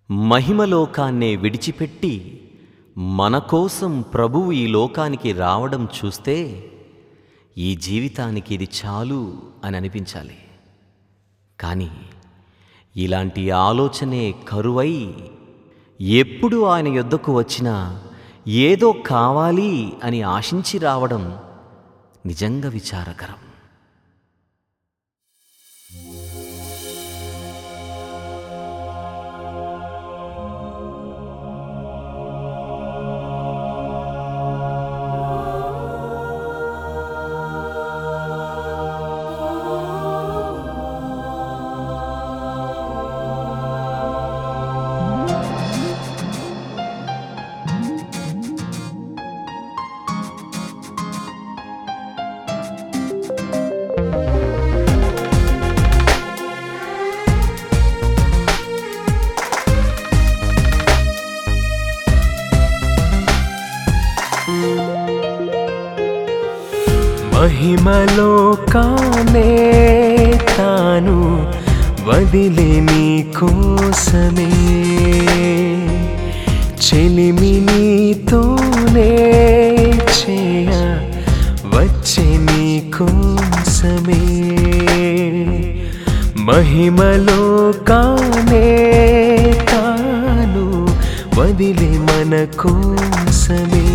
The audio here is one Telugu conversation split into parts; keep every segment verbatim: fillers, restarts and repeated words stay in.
మహిమలోకాన్నే విడిచిపెట్టి మనకోసం ప్రభువు ఈ లోకానికి రావడం చూస్తే ఈ జీవితానికి ఇది చాలు అని అనిపించాలి. కానీ ఇలాంటి ఆలోచనే కరువై ఎప్పుడు ఆయన యొద్దకు వచ్చినా ఏదో కావాలి అని ఆశించి రావడం నిజంగా విచారకరం. మహిమలోకానే తాను వదిలే నీ కోసమే, చెలిమి నీతోనే చేయ వచ్చే నీ కోసమే. మహిమలోకానే తాను వదిలే మన కోసమే,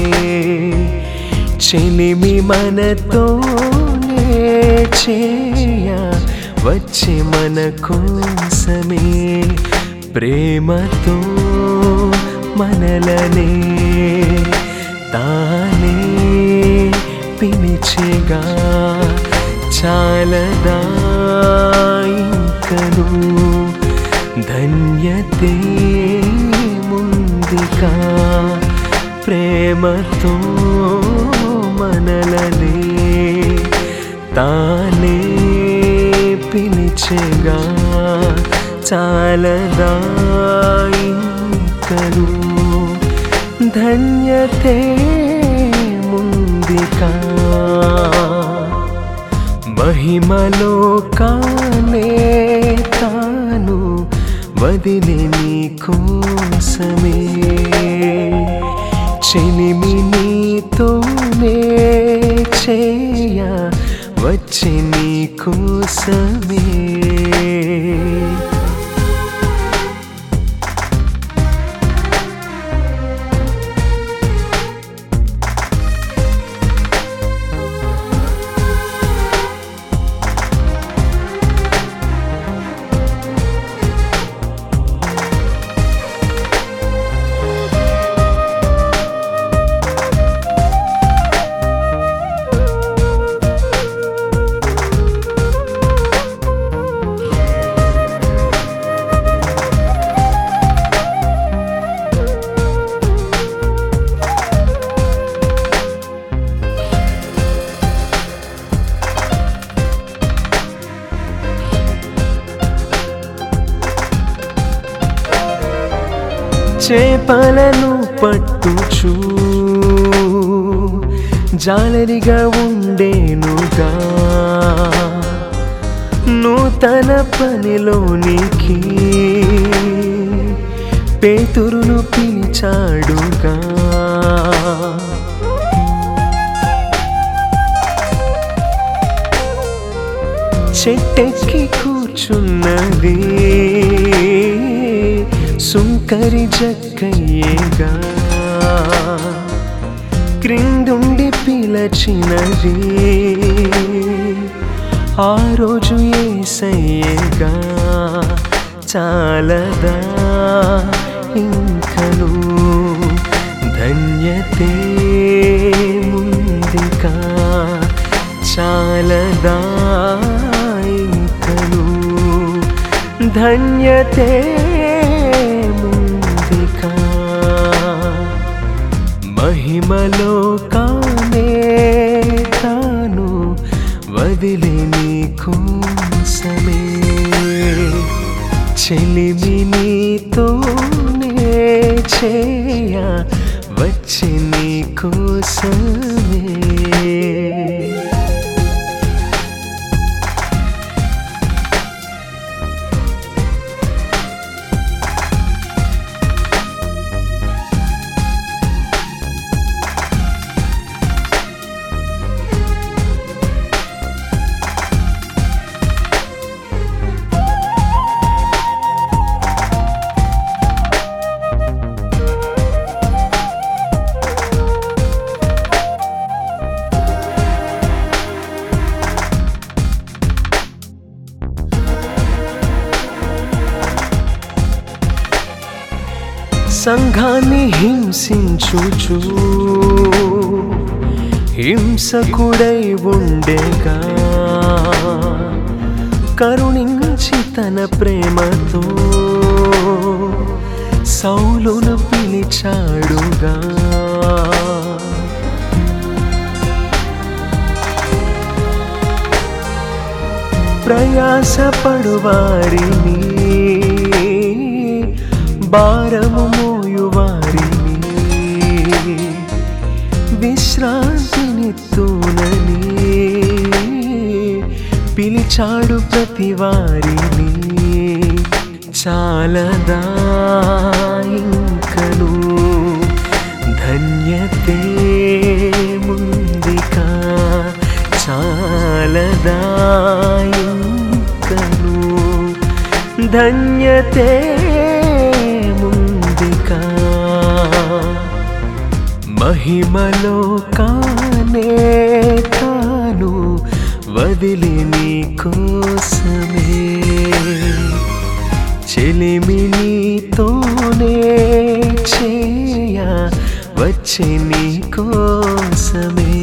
చెలిమి మనతోనే చేయ వచ్చే మన కోసమే. ప్రేమతో మనలనే తానే పిలిచెగా చాలదా ఇంకను ధన్యతే ముందుగా. ప్రేమతో మనలనే తానే పిలిచెగా చాలదా ఇంకను ధన్యతే ముందుగా. మహిమలోకానే తాను వదిలే నీ కోసమే, చెలిమి నీతోనే చేయ వచ్చే నీ కోసమే. చేపలను పట్టుచూ జాలరిగా ఉండేనుగా, నూతన పనిలోనికి పేతురును పిలిచాడుగా. చెట్టెక్కి కూర్చున్నది సుంకరి జక్కయ్యేగా, క్రిందుండి పిలచినది ఆ రోజు యేసయ్యేగా. చాలదా ఇంకను ధన్యతే ముందుగా, చాలదా ఇంకను ధన్యతే ముందుగా. మహిమలోకానే తాను వదిలే నీ కోసమే, చెలిమి నీతోనే చేయ వచ్చే నీ కోసమే. సంఘాన్ని హింసించుచు హింసకుడై ఉండేగా కరుణించి తన ప్రేమతో సౌలును పిలిచాడుగా. ప్రయాసపడు వారిని భారము మోయువారిని విశ్రాంతినిత్తునని పిలిచాడు ప్రతి వారిని. చాలదా ఇంకను ధన్యతే ముందికా, చాలదా ఇంకను ధన్యతే ముందికా. మహిమలో కానే తాను వదిలి నీ కోసమే చెలిమి నీతోనే చేయ వచ్చే నీ కోసమే.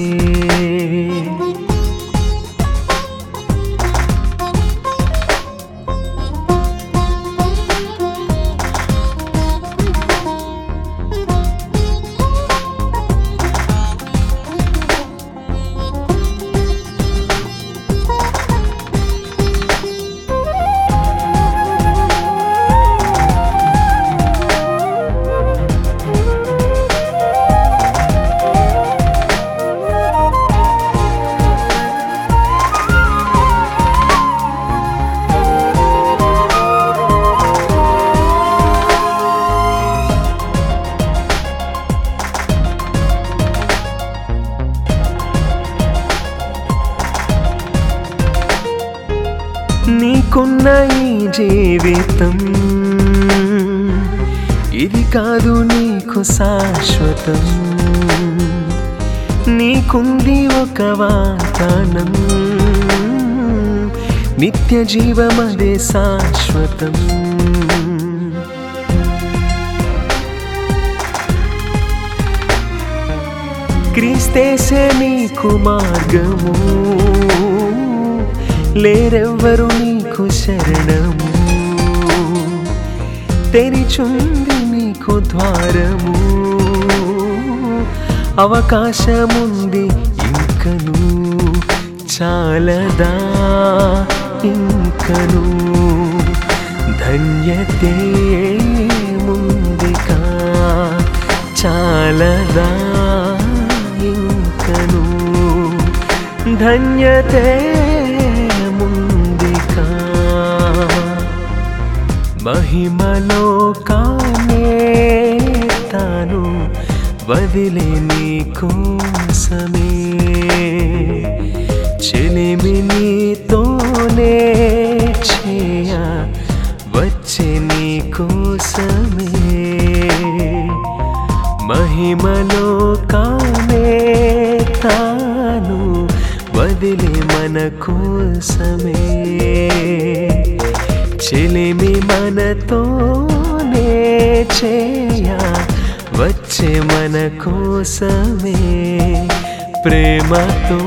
నీకున్న ఈ జీవితం ఇది కాదు నీకు శాశ్వతం. నీకుంది ఒక వాగ్దానం, నిత్య జీవమదే శాశ్వతం. క్రీస్తేసే నీకు మార్గము, లేరెవ్వరు నీకు శరణము. తెరిచుంది నీకు ద్వారము, అవకాశముంది ఇంకను. చాలదా ఇంకను ధన్యతే ముందికా, చాలదా ఇంకను ధన్యతే ముందికా. మహిమలో కానే తాను వదిలే నీ కోసమే చెలిమి నీతోనే చేయ వచ్చే నీ కోసమే. మహిమలో కానే తాను వదిలి మన కోసమే చెలిమి మనతోనే చేయ వచ్చే మన కోసమే. ప్రేమతో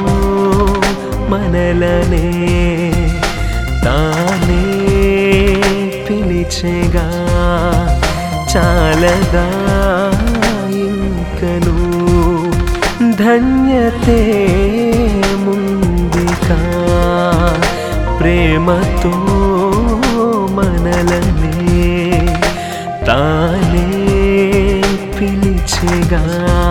మనలనే తానే పిలిచెగా. చాలదా ఇంకను ధన్యతే ముందికా. ప్రేమతో మనలనే తానే పిలిచెగా.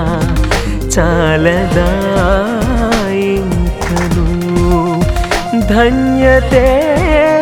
చాలదా ఇంకను ధన్యతే